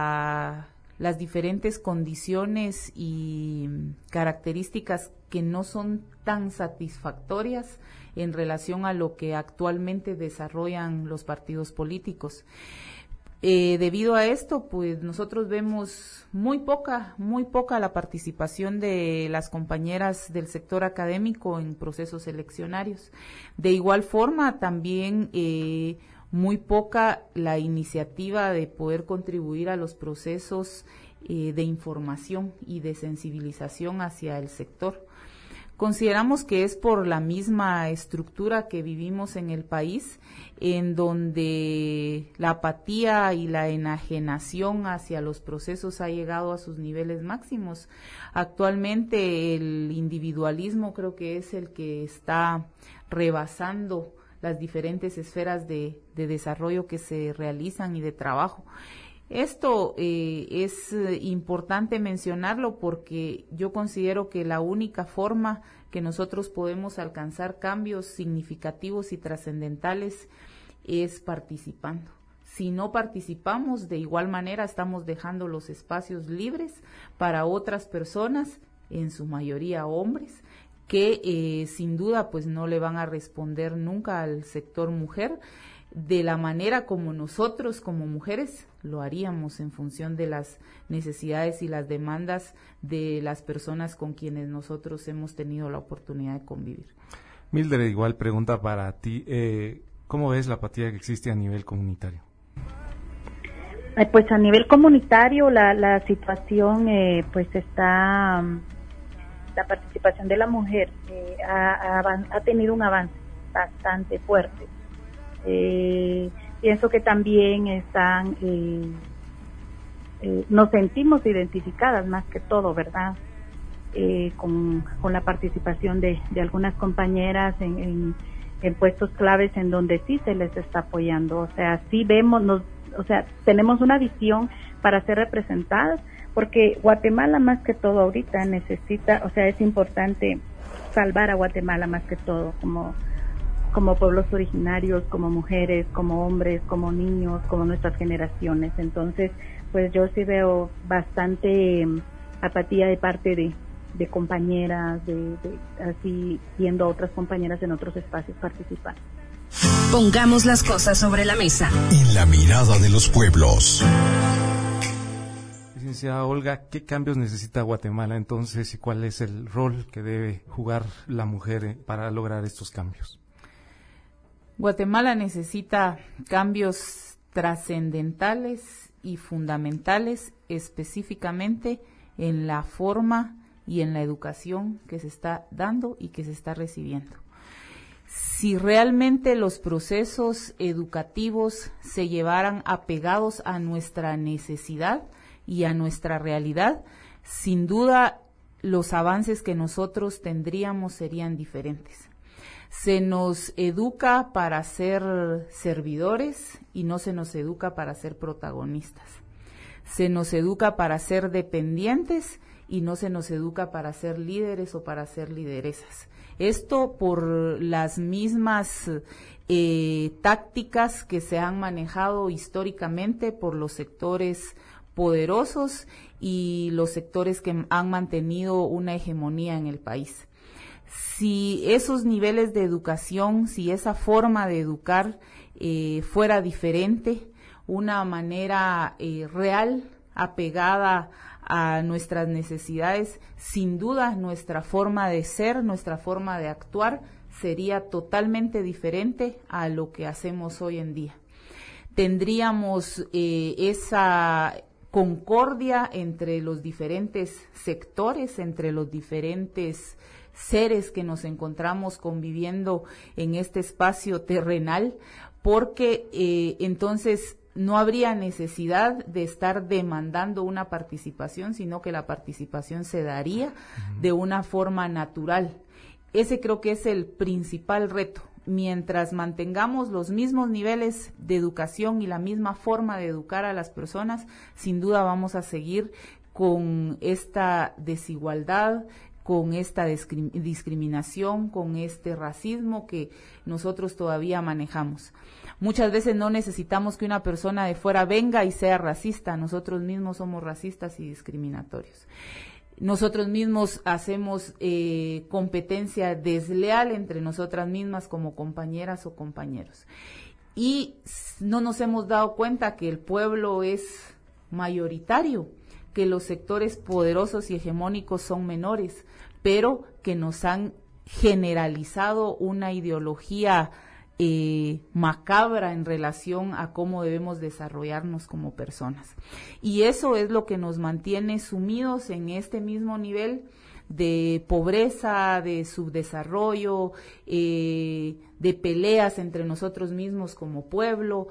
a las diferentes condiciones y características que no son tan satisfactorias en relación a lo que actualmente desarrollan los partidos políticos. Debido a esto, pues nosotros vemos muy poca la participación de las compañeras del sector académico en procesos eleccionarios. De igual forma, también muy poca la iniciativa de poder contribuir a los procesos de información y de sensibilización hacia el sector. Consideramos que es por la misma estructura que vivimos en el país, en donde la apatía y la enajenación hacia los procesos ha llegado a sus niveles máximos. Actualmente el individualismo creo que es el que está rebasando las diferentes esferas de desarrollo que se realizan y de trabajo. Esto es importante mencionarlo porque yo considero que la única forma que nosotros podemos alcanzar cambios significativos y trascendentales es participando. Si no participamos, de igual manera estamos dejando los espacios libres para otras personas, en su mayoría hombres, que sin duda pues no le van a responder nunca al sector mujer de la manera como nosotros como mujeres lo haríamos en función de las necesidades y las demandas de las personas con quienes nosotros hemos tenido la oportunidad de convivir. Mildred, igual pregunta para ti, ¿cómo ves la apatía que existe a nivel comunitario? Pues a nivel comunitario la situación pues está, la participación de la mujer ha tenido un avance bastante fuerte. Pienso que también están, nos sentimos identificadas más que todo, ¿verdad? Con la participación de algunas compañeras en puestos claves en donde sí se les está apoyando. O sea, sí vemos, tenemos una visión para ser representadas, porque Guatemala más que todo ahorita necesita, o sea, es importante salvar a Guatemala más que todo, como pueblos originarios, como mujeres, como hombres, como niños, como nuestras generaciones. Entonces, pues yo sí veo bastante apatía de parte de compañeras, así viendo a otras compañeras en otros espacios participar. Pongamos las cosas sobre la mesa. En la mirada de los pueblos. Licenciada Olga, ¿qué cambios necesita Guatemala entonces y cuál es el rol que debe jugar la mujer para lograr estos cambios? Guatemala necesita cambios trascendentales y fundamentales, específicamente en la forma y en la educación que se está dando y que se está recibiendo. Si realmente los procesos educativos se llevaran apegados a nuestra necesidad y a nuestra realidad, sin duda los avances que nosotros tendríamos serían diferentes. Se nos educa para ser servidores y no se nos educa para ser protagonistas. Se nos educa para ser dependientes y no se nos educa para ser líderes o para ser lideresas. Esto por las mismas tácticas que se han manejado históricamente por los sectores poderosos y los sectores que han mantenido una hegemonía en el país. Si esos niveles de educación, si esa forma de educar fuera diferente, una manera real, apegada a nuestras necesidades, sin duda nuestra forma de ser, nuestra forma de actuar sería totalmente diferente a lo que hacemos hoy en día. Tendríamos esa concordia entre los diferentes sectores, entre los diferentes seres que nos encontramos conviviendo en este espacio terrenal, porque entonces no habría necesidad de estar demandando una participación, sino que la participación se daría de una forma natural. Ese creo que es el principal reto. Mientras mantengamos los mismos niveles de educación y la misma forma de educar a las personas, sin duda vamos a seguir con esta desigualdad, con esta discriminación, con este racismo que nosotros todavía manejamos. Muchas veces no necesitamos que una persona de fuera venga y sea racista, nosotros mismos somos racistas y discriminatorios. Nosotros mismos hacemos competencia desleal entre nosotras mismas como compañeras o compañeros. Y no nos hemos dado cuenta que el pueblo es mayoritario, que los sectores poderosos y hegemónicos son menores, pero que nos han generalizado una ideología macabra en relación a cómo debemos desarrollarnos como personas. Y eso es lo que nos mantiene sumidos en este mismo nivel de pobreza, de subdesarrollo, de peleas entre nosotros mismos como pueblo.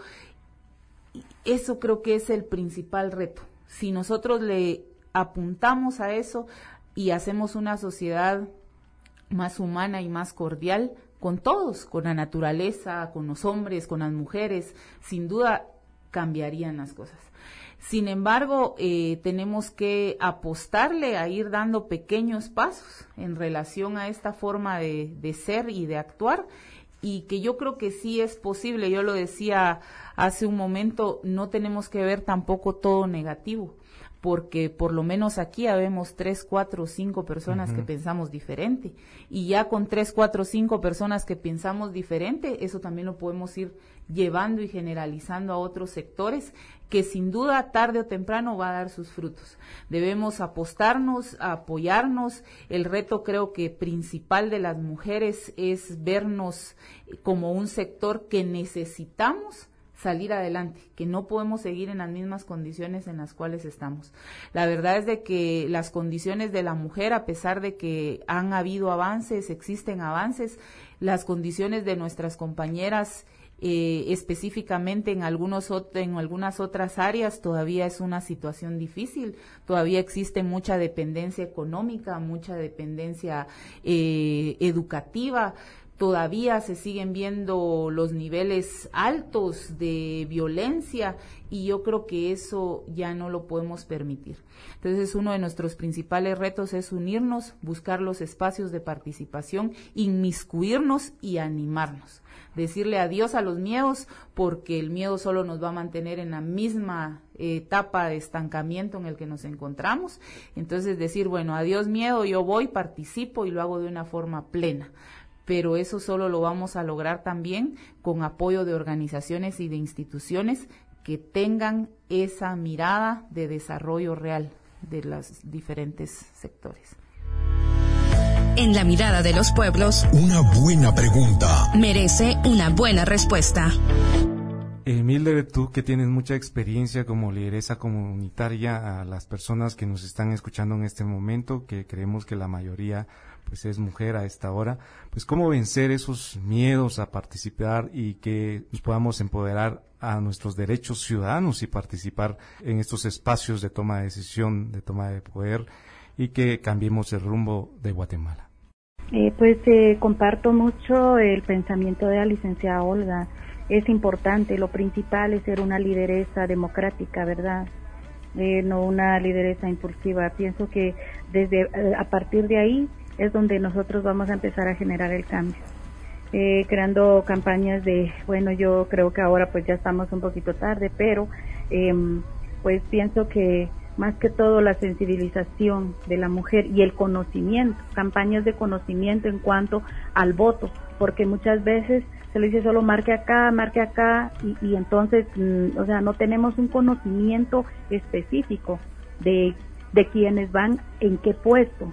Eso creo que es el principal reto. Si nosotros le apuntamos a eso y hacemos una sociedad más humana y más cordial, con todos, con la naturaleza, con los hombres, con las mujeres, sin duda cambiarían las cosas. Sin embargo, tenemos que apostarle a ir dando pequeños pasos en relación a esta forma de ser y de actuar, y que yo creo que sí es posible. Yo lo decía hace un momento, no tenemos que ver tampoco todo negativo, porque por lo menos aquí habemos 3, 4, 5 personas que pensamos diferente, y ya con 3, 4, 5 personas que pensamos diferente, eso también lo podemos ir llevando y generalizando a otros sectores, que sin duda tarde o temprano va a dar sus frutos. Debemos apostarnos, a apoyarnos. El reto creo que principal de las mujeres es vernos como un sector que necesitamos salir adelante, que no podemos seguir en las mismas condiciones en las cuales estamos. La verdad es de que las condiciones de la mujer, a pesar de que han habido avances, existen avances, las condiciones de nuestras compañeras, específicamente en algunas otras áreas, todavía es una situación difícil, todavía existe mucha dependencia económica, mucha dependencia educativa. Todavía se siguen viendo los niveles altos de violencia, y yo creo que eso ya no lo podemos permitir. Entonces, uno de nuestros principales retos es unirnos, buscar los espacios de participación, inmiscuirnos y animarnos. Decirle adiós a los miedos, porque el miedo solo nos va a mantener en la misma etapa de estancamiento en el que nos encontramos. Entonces, decir, bueno, adiós miedo, yo voy, participo y lo hago de una forma plena. Pero eso solo lo vamos a lograr también con apoyo de organizaciones y de instituciones que tengan esa mirada de desarrollo real de los diferentes sectores. En la mirada de los pueblos, una buena pregunta merece una buena respuesta. Mildred, tú que tienes mucha experiencia como lideresa comunitaria, a las personas que nos están escuchando en este momento, que creemos que la mayoría pues es mujer a esta hora, pues cómo vencer esos miedos a participar y que nos podamos empoderar a nuestros derechos ciudadanos y participar en estos espacios de toma de decisión, de toma de poder, y que cambiemos el rumbo de Guatemala. Comparto mucho el pensamiento de la licenciada Olga. Es importante, lo principal es ser una lideresa democrática, ¿verdad? No una lideresa impulsiva. Pienso que a partir de ahí es donde nosotros vamos a empezar a generar el cambio. Creando campañas yo creo que ahora pues ya estamos un poquito tarde, pero pues pienso que más que todo la sensibilización de la mujer y el conocimiento, campañas de conocimiento en cuanto al voto, porque muchas veces se le dice solo marque acá y entonces, no tenemos un conocimiento específico de quienes van en qué puesto.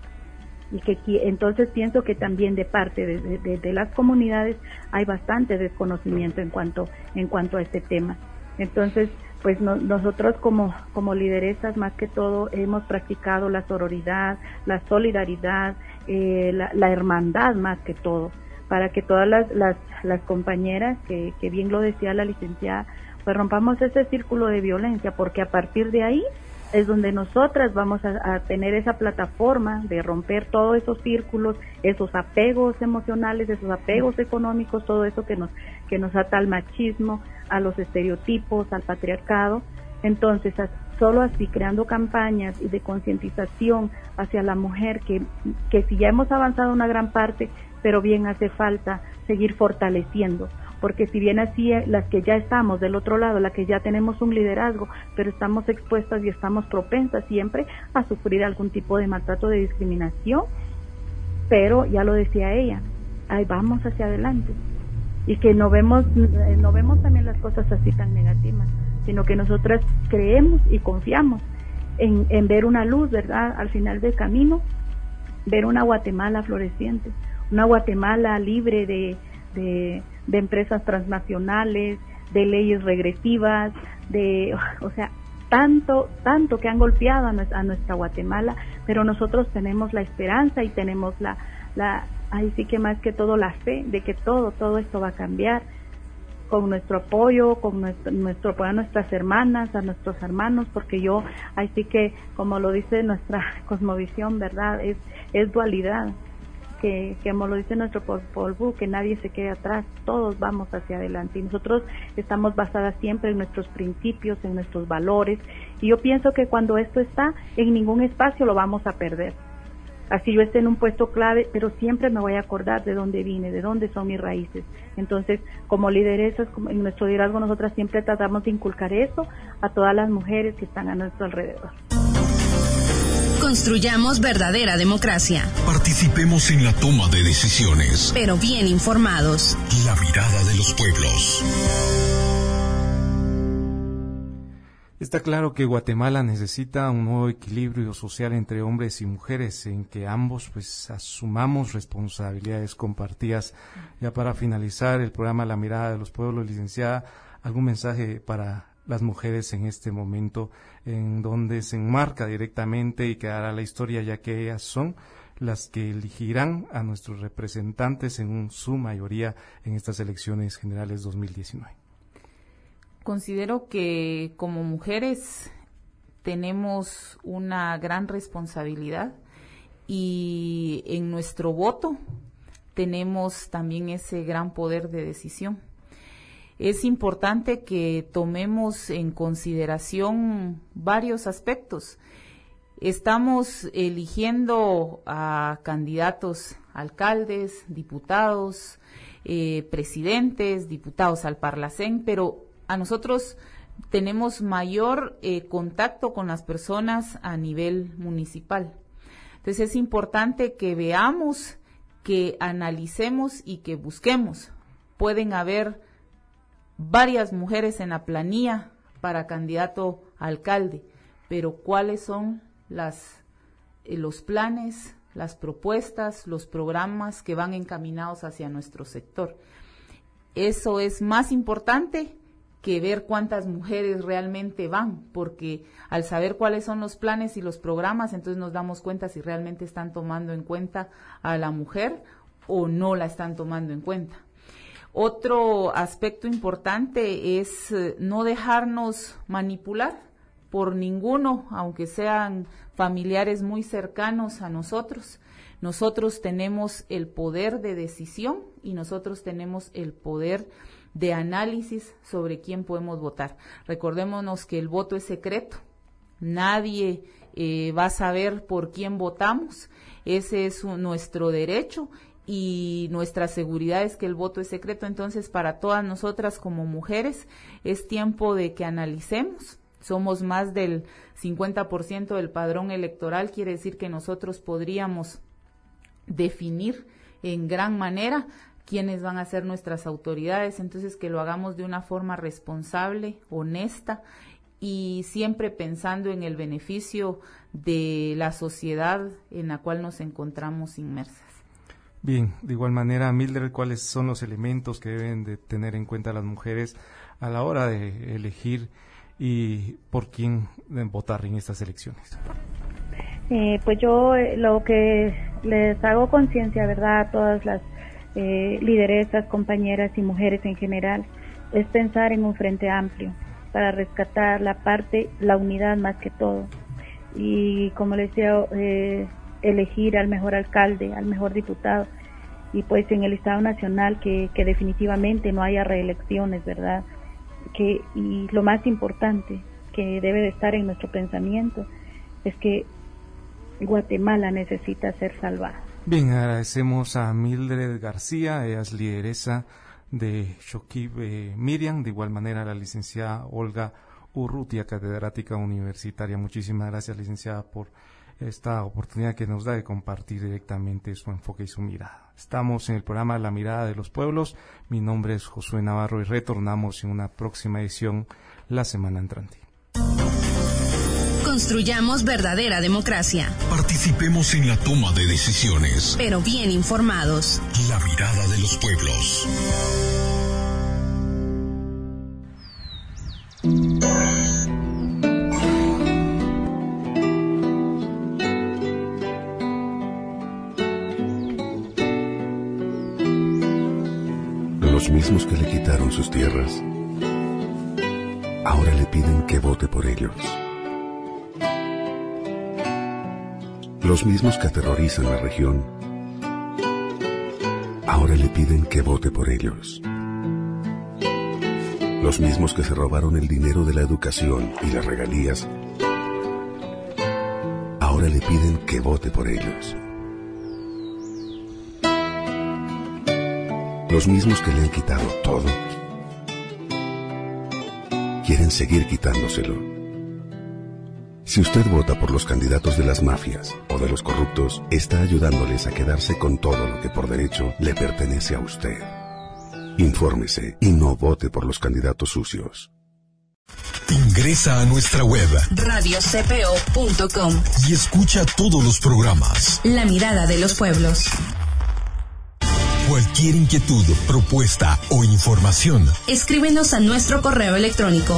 Y que entonces pienso que también de parte de las comunidades hay bastante desconocimiento en cuanto a este tema. Entonces, pues nosotros como lideresas más que todo hemos practicado la sororidad, la solidaridad, la hermandad más que todo, para que todas las compañeras, que bien lo decía la licenciada, pues rompamos ese círculo de violencia, porque a partir de ahí es donde nosotras vamos a tener esa plataforma de romper todos esos círculos, esos apegos emocionales, esos apegos económicos, todo eso que nos ata al machismo, a los estereotipos, al patriarcado. Entonces, solo así, creando campañas y de concientización hacia la mujer, que si ya hemos avanzado una gran parte, pero bien hace falta seguir fortaleciendo, porque si bien así las que ya estamos del otro lado, las que ya tenemos un liderazgo, pero estamos expuestas y estamos propensas siempre a sufrir algún tipo de maltrato, de discriminación, pero ya lo decía ella, ahí vamos hacia adelante, y que no vemos también las cosas así tan negativas, sino que nosotras creemos y confiamos en ver una luz, ¿verdad?, al final del camino, ver una Guatemala floreciente, una Guatemala libre de empresas transnacionales, de leyes regresivas, tanto que han golpeado a nuestra Guatemala, pero nosotros tenemos la esperanza y tenemos ahí sí que más que todo la fe de que todo esto va a cambiar, con nuestro apoyo, con nuestro apoyo a nuestras hermanas, a nuestros hermanos, porque ahí sí que, como lo dice nuestra cosmovisión, ¿verdad?, es dualidad, que como lo dice nuestro Popol Vuh, que nadie se quede atrás, todos vamos hacia adelante, y nosotros estamos basadas siempre en nuestros principios, en nuestros valores, y yo pienso que cuando esto está, en ningún espacio lo vamos a perder. Así yo esté en un puesto clave, pero siempre me voy a acordar de dónde vine, de dónde son mis raíces. Entonces, como lideresas, en nuestro liderazgo, nosotras siempre tratamos de inculcar eso a todas las mujeres que están a nuestro alrededor. Construyamos verdadera democracia. Participemos en la toma de decisiones, pero bien informados. La mirada de los pueblos. Está claro que Guatemala necesita un nuevo equilibrio social entre hombres y mujeres, en que ambos pues asumamos responsabilidades compartidas. Ya para finalizar el programa La Mirada de los Pueblos, licenciada, ¿algún mensaje para las mujeres en este momento en donde se enmarca directamente y quedará la historia, ya que ellas son las que elegirán a nuestros representantes en su mayoría en estas elecciones generales 2019? Considero que como mujeres tenemos una gran responsabilidad y en nuestro voto tenemos también ese gran poder de decisión. Es importante que tomemos en consideración varios aspectos. Estamos eligiendo a candidatos, alcaldes, diputados, presidentes, diputados al Parlacén, pero a nosotros tenemos mayor contacto con las personas a nivel municipal. Entonces es importante que veamos, que analicemos y que busquemos. Pueden haber varias mujeres en la planilla para candidato a alcalde, pero ¿cuáles son los planes, las propuestas, los programas que van encaminados hacia nuestro sector? Eso es más importante que ver cuántas mujeres realmente van, porque al saber cuáles son los planes y los programas, entonces nos damos cuenta si realmente están tomando en cuenta a la mujer o no la están tomando en cuenta. Otro aspecto importante es no dejarnos manipular por ninguno, aunque sean familiares muy cercanos a nosotros. Nosotros tenemos el poder de decisión y nosotros tenemos el poder de análisis sobre quién podemos votar. Recordémonos que el voto es secreto, nadie va a saber por quién votamos, ese es nuestro derecho y nuestra seguridad es que el voto es secreto. Entonces, para todas nosotras como mujeres es tiempo de que analicemos. Somos más del 50% del padrón electoral, quiere decir que nosotros podríamos definir en gran manera quiénes van a ser nuestras autoridades, entonces que lo hagamos de una forma responsable, honesta y siempre pensando en el beneficio de la sociedad en la cual nos encontramos inmersas. Bien, de igual manera, Mildred, ¿cuáles son los elementos que deben de tener en cuenta las mujeres a la hora de elegir y por quién votar en estas elecciones? Pues yo lo que les hago conciencia, ¿verdad?, a todas las lideresas, compañeras y mujeres en general, es pensar en un frente amplio para rescatar la unidad más que todo. Y como les decía, elegir al mejor alcalde, al mejor diputado, y pues en el Estado Nacional que definitivamente no haya reelecciones, ¿verdad? Y lo más importante que debe de estar en nuestro pensamiento es que Guatemala necesita ser salvada. Bien, agradecemos a Mildred García, ella es lideresa de Xochitl Miriam, de igual manera a la licenciada Olga Urrutia, catedrática universitaria. Muchísimas gracias, licenciada, por esta oportunidad que nos da de compartir directamente su enfoque y su mirada. Estamos en el programa La Mirada de los Pueblos. Mi nombre es Josué Navarro y retornamos en una próxima edición la semana entrante. Construyamos verdadera democracia. Participemos en la toma de decisiones, pero bien informados. La Mirada de los Pueblos. Los mismos que le quitaron sus tierras, ahora le piden que vote por ellos. Los mismos que aterrorizan la región, ahora le piden que vote por ellos. Los mismos que se robaron el dinero de la educación y las regalías, ahora le piden que vote por ellos. Los mismos que le han quitado todo, quieren seguir quitándoselo. Si usted vota por los candidatos de las mafias o de los corruptos, está ayudándoles a quedarse con todo lo que por derecho le pertenece a usted. Infórmese y no vote por los candidatos sucios. Ingresa a nuestra web radiocpo.com y escucha todos los programas. La Mirada de los Pueblos. Cualquier inquietud, propuesta o información, escríbenos a nuestro correo electrónico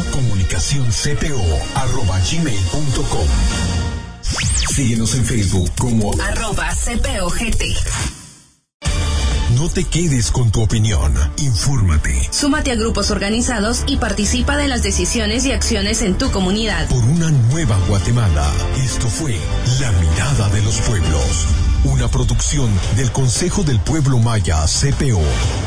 comunicacioncpo@gmail.com. Síguenos en Facebook como @cpogt. No te quedes con tu opinión, infórmate. Súmate a grupos organizados y participa de las decisiones y acciones en tu comunidad. Por una nueva Guatemala. Esto fue La Mirada de los Pueblos, una producción del Consejo del Pueblo Maya CPO.